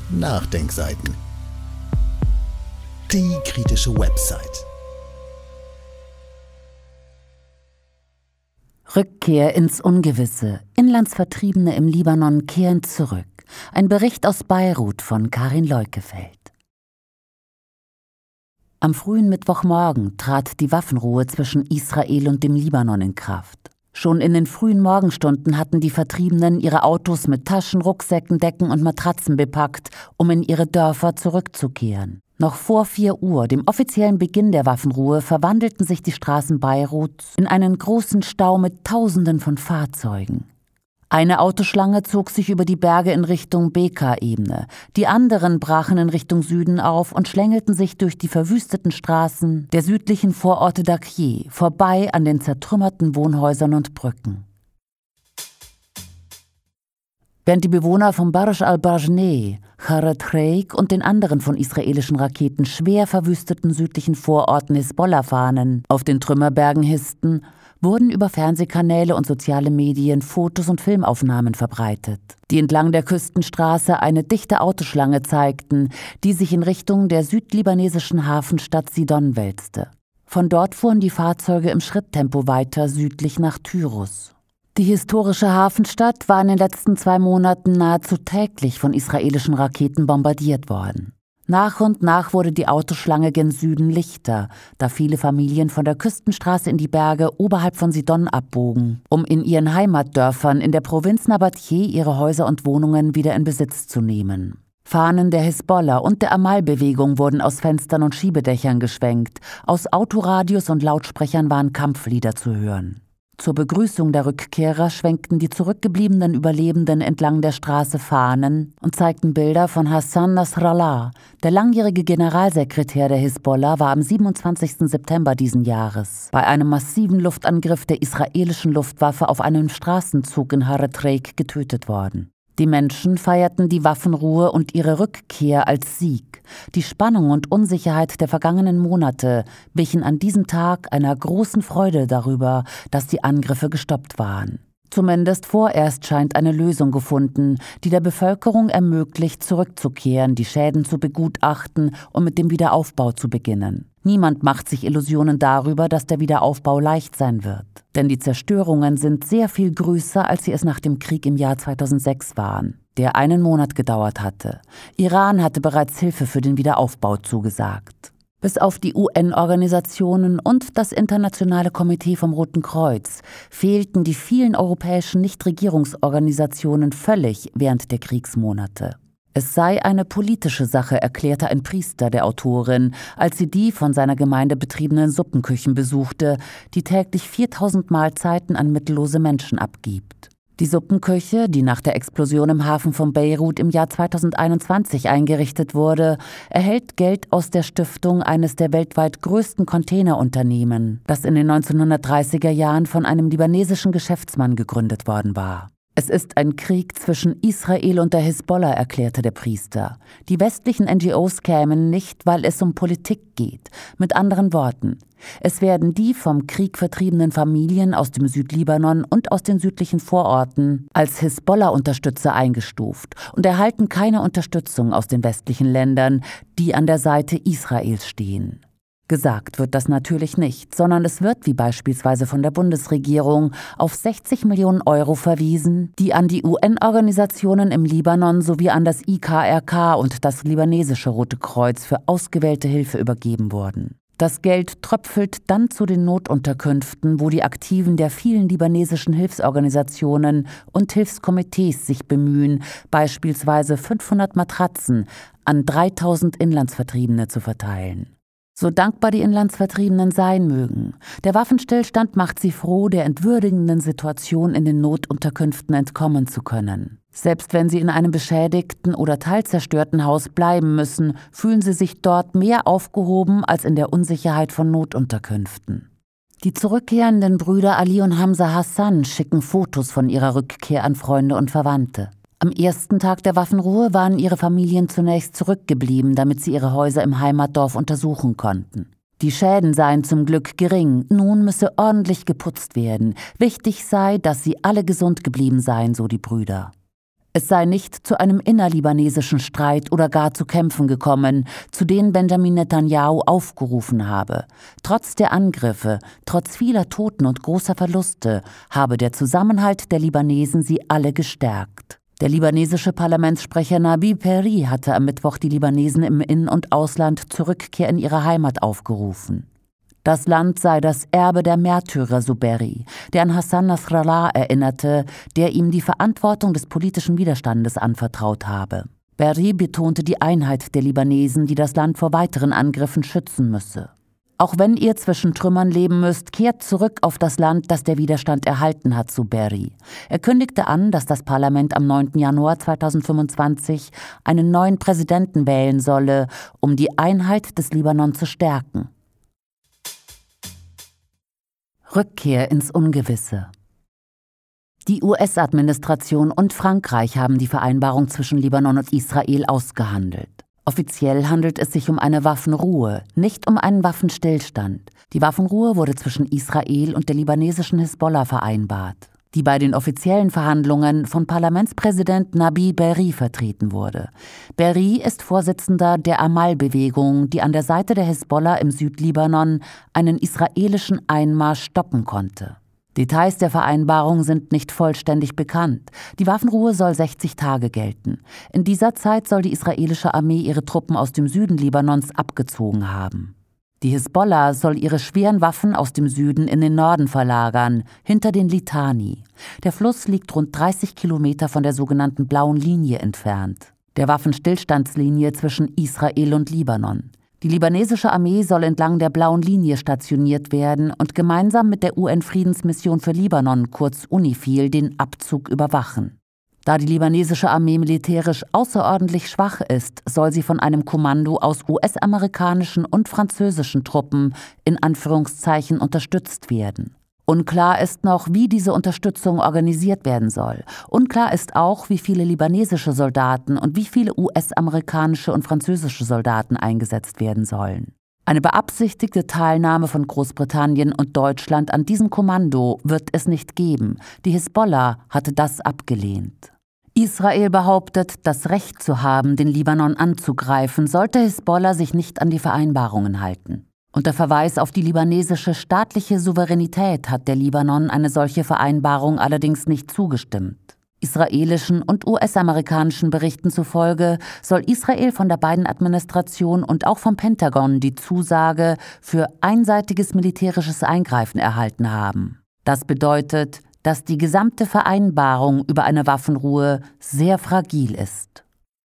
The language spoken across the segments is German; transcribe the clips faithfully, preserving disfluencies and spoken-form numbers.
Nachdenkseiten. Die kritische Website. Rückkehr ins Ungewisse. Inlandsvertriebene im Libanon kehren zurück. Ein Bericht aus Beirut von Karin Leukefeld. Am frühen Mittwochmorgen trat die Waffenruhe zwischen Israel und dem Libanon in Kraft. Schon in den frühen Morgenstunden hatten die Vertriebenen ihre Autos mit Taschen, Rucksäcken, Decken und Matratzen bepackt, um in ihre Dörfer zurückzukehren. Noch vor vier Uhr, dem offiziellen Beginn der Waffenruhe, verwandelten sich die Straßen Beiruts in einen großen Stau mit Tausenden von Fahrzeugen. Eine Autoschlange zog sich über die Berge in Richtung Bekaa-Ebene. Die anderen brachen in Richtung Süden auf und schlängelten sich durch die verwüsteten Straßen der südlichen Vororte Dakheh, vorbei an den zertrümmerten Wohnhäusern und Brücken. Während die Bewohner von Barish al-Barjneh, Charet Reik und den anderen von israelischen Raketen schwer verwüsteten südlichen Vororten Hisbollah-Fahnen auf den Trümmerbergen hissten, wurden über Fernsehkanäle und soziale Medien Fotos und Filmaufnahmen verbreitet, die entlang der Küstenstraße eine dichte Autoschlange zeigten, die sich in Richtung der südlibanesischen Hafenstadt Sidon wälzte. Von dort fuhren die Fahrzeuge im Schritttempo weiter südlich nach Tyrus. Die historische Hafenstadt war in den letzten zwei Monaten nahezu täglich von israelischen Raketen bombardiert worden. Nach und nach wurde die Autoschlange gen Süden lichter, da viele Familien von der Küstenstraße in die Berge oberhalb von Sidon abbogen, um in ihren Heimatdörfern in der Provinz Nabateh ihre Häuser und Wohnungen wieder in Besitz zu nehmen. Fahnen der Hisbollah und der Amal-Bewegung wurden aus Fenstern und Schiebedächern geschwenkt, aus Autoradios und Lautsprechern waren Kampflieder zu hören. Zur Begrüßung der Rückkehrer schwenkten die zurückgebliebenen Überlebenden entlang der Straße Fahnen und zeigten Bilder von Hassan Nasrallah. Der langjährige Generalsekretär der Hisbollah war am siebenundzwanzigsten September diesen Jahres bei einem massiven Luftangriff der israelischen Luftwaffe auf einem Straßenzug in Charet Reik getötet worden. Die Menschen feierten die Waffenruhe und ihre Rückkehr als Sieg. Die Spannung und Unsicherheit der vergangenen Monate wichen an diesem Tag einer großen Freude darüber, dass die Angriffe gestoppt waren. Zumindest vorerst scheint eine Lösung gefunden, die der Bevölkerung ermöglicht, zurückzukehren, die Schäden zu begutachten und mit dem Wiederaufbau zu beginnen. Niemand macht sich Illusionen darüber, dass der Wiederaufbau leicht sein wird. Denn die Zerstörungen sind sehr viel größer, als sie es nach dem Krieg im Jahr zweitausendsechs waren, der einen Monat gedauert hatte. Iran hatte bereits Hilfe für den Wiederaufbau zugesagt. Bis auf die U N-Organisationen und das Internationale Komitee vom Roten Kreuz fehlten die vielen europäischen Nichtregierungsorganisationen völlig während der Kriegsmonate. Es sei eine politische Sache, erklärte ein Priester der Autorin, als sie die von seiner Gemeinde betriebenen Suppenküchen besuchte, die täglich viertausend Mahlzeiten an mittellose Menschen abgibt. Die Suppenküche, die nach der Explosion im Hafen von Beirut im Jahr zweitausendeinundzwanzig eingerichtet wurde, erhält Geld aus der Stiftung eines der weltweit größten Containerunternehmen, das in den neunzehnhundertdreißiger Jahren von einem libanesischen Geschäftsmann gegründet worden war. Es ist ein Krieg zwischen Israel und der Hisbollah, erklärte der Priester. Die westlichen N G Os kämen nicht, weil es um Politik geht. Mit anderen Worten, es werden die vom Krieg vertriebenen Familien aus dem Südlibanon und aus den südlichen Vororten als Hisbollah-Unterstützer eingestuft und erhalten keine Unterstützung aus den westlichen Ländern, die an der Seite Israels stehen. Gesagt wird das natürlich nicht, sondern es wird, wie beispielsweise von der Bundesregierung, auf sechzig Millionen Euro verwiesen, die an die U N-Organisationen im Libanon sowie an das I K R K und das libanesische Rote Kreuz für ausgewählte Hilfe übergeben wurden. Das Geld tröpfelt dann zu den Notunterkünften, wo die Aktiven der vielen libanesischen Hilfsorganisationen und Hilfskomitees sich bemühen, beispielsweise fünfhundert Matratzen an dreitausend Inlandsvertriebene zu verteilen. So dankbar die Inlandsvertriebenen sein mögen, der Waffenstillstand macht sie froh, der entwürdigenden Situation in den Notunterkünften entkommen zu können. Selbst wenn sie in einem beschädigten oder teilzerstörten Haus bleiben müssen, fühlen sie sich dort mehr aufgehoben als in der Unsicherheit von Notunterkünften. Die zurückkehrenden Brüder Ali und Hamza Hassan schicken Fotos von ihrer Rückkehr an Freunde und Verwandte. Am ersten Tag der Waffenruhe waren ihre Familien zunächst zurückgeblieben, damit sie ihre Häuser im Heimatdorf untersuchen konnten. Die Schäden seien zum Glück gering, nun müsse ordentlich geputzt werden. Wichtig sei, dass sie alle gesund geblieben seien, so die Brüder. Es sei nicht zu einem innerlibanesischen Streit oder gar zu Kämpfen gekommen, zu denen Benjamin Netanyahu aufgerufen habe. Trotz der Angriffe, trotz vieler Toten und großer Verluste, habe der Zusammenhalt der Libanesen sie alle gestärkt. Der libanesische Parlamentssprecher Nabi Berri hatte am Mittwoch die Libanesen im In- und Ausland zur Rückkehr in ihre Heimat aufgerufen. Das Land sei das Erbe der Märtyrer, so Berri, der an Hassan Nasrallah erinnerte, der ihm die Verantwortung des politischen Widerstandes anvertraut habe. Berri betonte die Einheit der Libanesen, die das Land vor weiteren Angriffen schützen müsse. Auch wenn ihr zwischen Trümmern leben müsst, kehrt zurück auf das Land, das der Widerstand erhalten hat, so Berri. Er kündigte an, dass das Parlament am neunten Januar zweitausendfünfundzwanzig einen neuen Präsidenten wählen solle, um die Einheit des Libanon zu stärken. Rückkehr ins Ungewisse. Die U S-Administration und Frankreich haben die Vereinbarung zwischen Libanon und Israel ausgehandelt. Offiziell handelt es sich um eine Waffenruhe, nicht um einen Waffenstillstand. Die Waffenruhe wurde zwischen Israel und der libanesischen Hisbollah vereinbart, die bei den offiziellen Verhandlungen von Parlamentspräsident Nabi Berri vertreten wurde. Berri ist Vorsitzender der Amal-Bewegung, die an der Seite der Hisbollah im Südlibanon einen israelischen Einmarsch stoppen konnte. Details der Vereinbarung sind nicht vollständig bekannt. Die Waffenruhe soll sechzig Tage gelten. In dieser Zeit soll die israelische Armee ihre Truppen aus dem Süden Libanons abgezogen haben. Die Hisbollah soll ihre schweren Waffen aus dem Süden in den Norden verlagern, hinter den Litani. Der Fluss liegt rund dreißig Kilometer von der sogenannten Blauen Linie entfernt, der Waffenstillstandslinie zwischen Israel und Libanon. Die libanesische Armee soll entlang der Blauen Linie stationiert werden und gemeinsam mit der U N-Friedensmission für Libanon, kurz UNIFIL, den Abzug überwachen. Da die libanesische Armee militärisch außerordentlich schwach ist, soll sie von einem Kommando aus U S-amerikanischen und französischen Truppen in Anführungszeichen unterstützt werden. Unklar ist noch, wie diese Unterstützung organisiert werden soll. Unklar ist auch, wie viele libanesische Soldaten und wie viele U S-amerikanische und französische Soldaten eingesetzt werden sollen. Eine beabsichtigte Teilnahme von Großbritannien und Deutschland an diesem Kommando wird es nicht geben. Die Hisbollah hatte das abgelehnt. Israel behauptet, das Recht zu haben, den Libanon anzugreifen, sollte Hisbollah sich nicht an die Vereinbarungen halten. Unter Verweis auf die libanesische staatliche Souveränität hat der Libanon eine solche Vereinbarung allerdings nicht zugestimmt. Israelischen und U S-amerikanischen Berichten zufolge soll Israel von der Biden-Administration und auch vom Pentagon die Zusage für einseitiges militärisches Eingreifen erhalten haben. Das bedeutet, dass die gesamte Vereinbarung über eine Waffenruhe sehr fragil ist.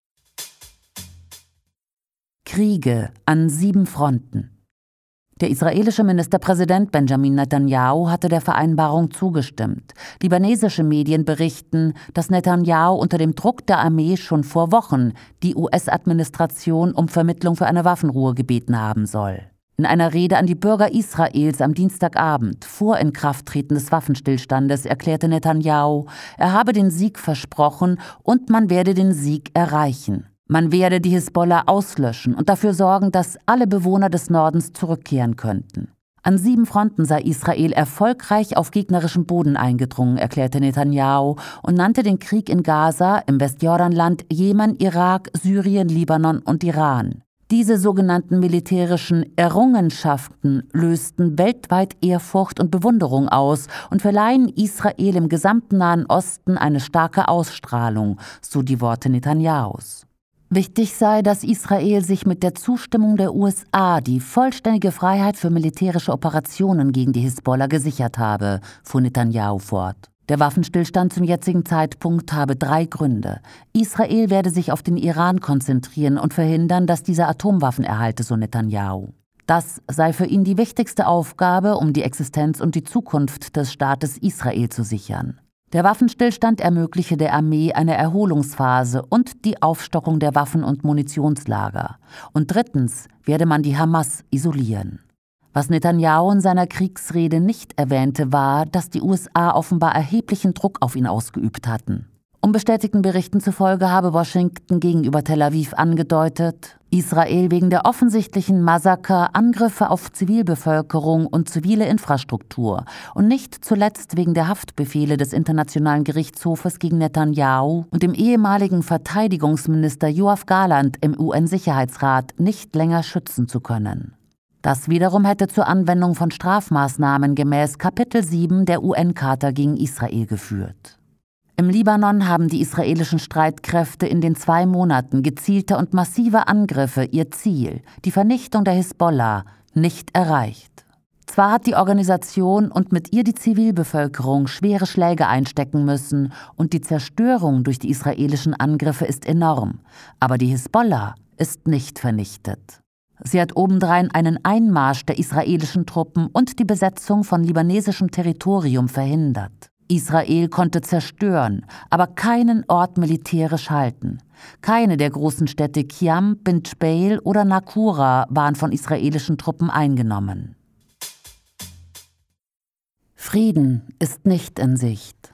Kriege an sieben Fronten. Der israelische Ministerpräsident Benjamin Netanyahu hatte der Vereinbarung zugestimmt. Libanesische Medien berichten, dass Netanyahu unter dem Druck der Armee schon vor Wochen die U S-Administration um Vermittlung für eine Waffenruhe gebeten haben soll. In einer Rede an die Bürger Israels am Dienstagabend vor Inkrafttreten des Waffenstillstandes erklärte Netanyahu, er habe den Sieg versprochen und man werde den Sieg erreichen. Man werde die Hisbollah auslöschen und dafür sorgen, dass alle Bewohner des Nordens zurückkehren könnten. An sieben Fronten sei Israel erfolgreich auf gegnerischem Boden eingedrungen, erklärte Netanyahu und nannte den Krieg in Gaza, im Westjordanland, Jemen, Irak, Syrien, Libanon und Iran. Diese sogenannten militärischen Errungenschaften lösten weltweit Ehrfurcht und Bewunderung aus und verleihen Israel im gesamten Nahen Osten eine starke Ausstrahlung, so die Worte Netanyahus. Wichtig sei, dass Israel sich mit der Zustimmung der U S A die vollständige Freiheit für militärische Operationen gegen die Hisbollah gesichert habe, fuhr Netanyahu fort. Der Waffenstillstand zum jetzigen Zeitpunkt habe drei Gründe. Israel werde sich auf den Iran konzentrieren und verhindern, dass dieser Atomwaffen erhalte, so Netanyahu. Das sei für ihn die wichtigste Aufgabe, um die Existenz und die Zukunft des Staates Israel zu sichern. Der Waffenstillstand ermögliche der Armee eine Erholungsphase und die Aufstockung der Waffen- und Munitionslager. Und drittens werde man die Hamas isolieren. Was Netanyahu in seiner Kriegsrede nicht erwähnte, war, dass die U S A offenbar erheblichen Druck auf ihn ausgeübt hatten. Unbestätigten Berichten zufolge habe Washington gegenüber Tel Aviv angedeutet, Israel wegen der offensichtlichen Massaker, Angriffe auf Zivilbevölkerung und zivile Infrastruktur und nicht zuletzt wegen der Haftbefehle des Internationalen Gerichtshofes gegen Netanyahu und dem ehemaligen Verteidigungsminister Yoav Gallant im U N-Sicherheitsrat nicht länger schützen zu können. Das wiederum hätte zur Anwendung von Strafmaßnahmen gemäß Kapitel sieben der U N-Charta gegen Israel geführt. Im Libanon haben die israelischen Streitkräfte in den zwei Monaten gezielter und massiver Angriffe ihr Ziel, die Vernichtung der Hisbollah, nicht erreicht. Zwar hat die Organisation und mit ihr die Zivilbevölkerung schwere Schläge einstecken müssen und die Zerstörung durch die israelischen Angriffe ist enorm, aber die Hisbollah ist nicht vernichtet. Sie hat obendrein einen Einmarsch der israelischen Truppen und die Besetzung von libanesischem Territorium verhindert. Israel konnte zerstören, aber keinen Ort militärisch halten. Keine der großen Städte Kiam, Bin Jbeil oder Nakura waren von israelischen Truppen eingenommen. Frieden ist nicht in Sicht.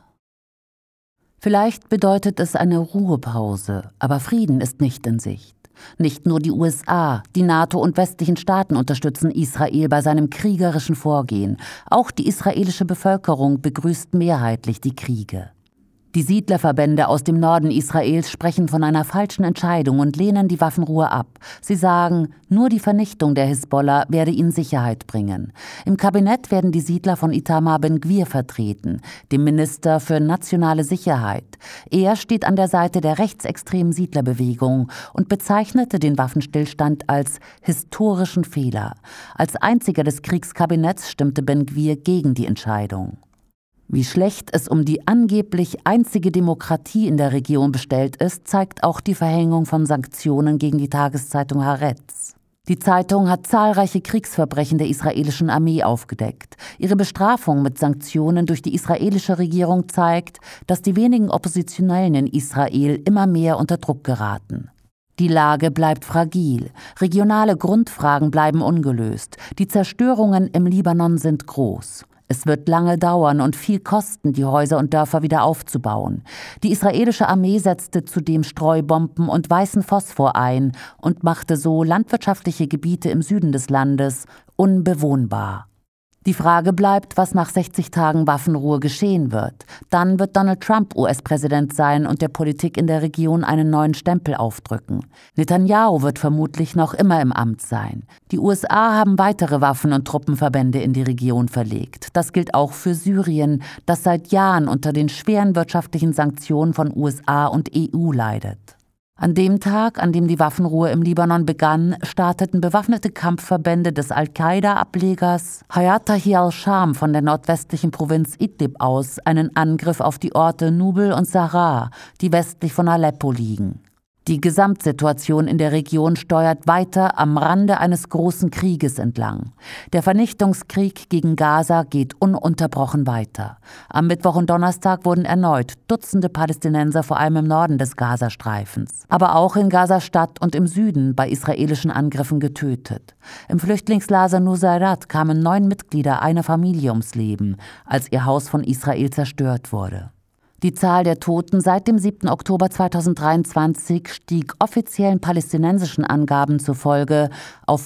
Vielleicht bedeutet es eine Ruhepause, aber Frieden ist nicht in Sicht. Nicht nur die U S A, die NATO und westlichen Staaten unterstützen Israel bei seinem kriegerischen Vorgehen. Auch die israelische Bevölkerung begrüßt mehrheitlich die Kriege. Die Siedlerverbände aus dem Norden Israels sprechen von einer falschen Entscheidung und lehnen die Waffenruhe ab. Sie sagen, nur die Vernichtung der Hisbollah werde ihnen Sicherheit bringen. Im Kabinett werden die Siedler von Itamar Ben-Gvir vertreten, dem Minister für nationale Sicherheit. Er steht an der Seite der rechtsextremen Siedlerbewegung und bezeichnete den Waffenstillstand als historischen Fehler. Als einziger des Kriegskabinetts stimmte Ben-Gvir gegen die Entscheidung. Wie schlecht es um die angeblich einzige Demokratie in der Region bestellt ist, zeigt auch die Verhängung von Sanktionen gegen die Tageszeitung Haaretz. Die Zeitung hat zahlreiche Kriegsverbrechen der israelischen Armee aufgedeckt. Ihre Bestrafung mit Sanktionen durch die israelische Regierung zeigt, dass die wenigen Oppositionellen in Israel immer mehr unter Druck geraten. Die Lage bleibt fragil. Regionale Grundfragen bleiben ungelöst. Die Zerstörungen im Libanon sind groß. Es wird lange dauern und viel kosten, die Häuser und Dörfer wieder aufzubauen. Die israelische Armee setzte zudem Streubomben und weißen Phosphor ein und machte so landwirtschaftliche Gebiete im Süden des Landes unbewohnbar. Die Frage bleibt, was nach sechzig Tagen Waffenruhe geschehen wird. Dann wird Donald Trump U S-Präsident sein und der Politik in der Region einen neuen Stempel aufdrücken. Netanyahu wird vermutlich noch immer im Amt sein. Die U S A haben weitere Waffen- und Truppenverbände in die Region verlegt. Das gilt auch für Syrien, das seit Jahren unter den schweren wirtschaftlichen Sanktionen von U S A und E U leidet. An dem Tag, an dem die Waffenruhe im Libanon begann, starteten bewaffnete Kampfverbände des Al-Qaida-Ablegers Hayat Tahrir al-Sham von der nordwestlichen Provinz Idlib aus einen Angriff auf die Orte Nubel und Sahra, die westlich von Aleppo liegen. Die Gesamtsituation in der Region steuert weiter am Rande eines großen Krieges entlang. Der Vernichtungskrieg gegen Gaza geht ununterbrochen weiter. Am Mittwoch und Donnerstag wurden erneut Dutzende Palästinenser vor allem im Norden des Gazastreifens, aber auch in Gaza-Stadt und im Süden bei israelischen Angriffen getötet. Im Flüchtlingslager Nusayrat kamen neun Mitglieder einer Familie ums Leben, als ihr Haus von Israel zerstört wurde. Die Zahl der Toten seit dem siebten Oktober zweitausenddreiundzwanzig stieg offiziellen palästinensischen Angaben zufolge auf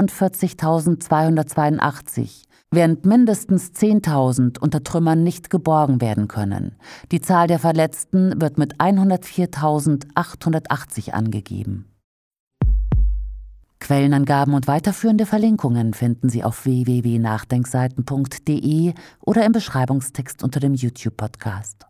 vierundvierzigtausendzweihundertzweiundachtzig, während mindestens zehntausend unter Trümmern nicht geborgen werden können. Die Zahl der Verletzten wird mit hundertviertausendachthundertachtzig angegeben. Quellenangaben und weiterführende Verlinkungen finden Sie auf w w w punkt nachdenkseiten punkt d e oder im Beschreibungstext unter dem YouTube-Podcast.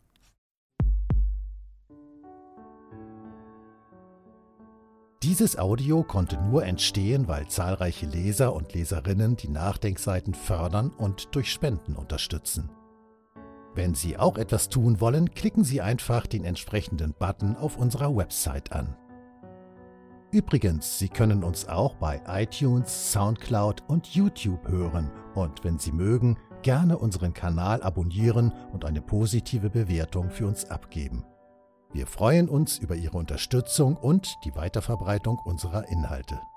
Dieses Audio konnte nur entstehen, weil zahlreiche Leser und Leserinnen die Nachdenkseiten fördern und durch Spenden unterstützen. Wenn Sie auch etwas tun wollen, klicken Sie einfach den entsprechenden Button auf unserer Website an. Übrigens, Sie können uns auch bei iTunes, Soundcloud und YouTube hören und wenn Sie mögen, gerne unseren Kanal abonnieren und eine positive Bewertung für uns abgeben. Wir freuen uns über Ihre Unterstützung und die Weiterverbreitung unserer Inhalte.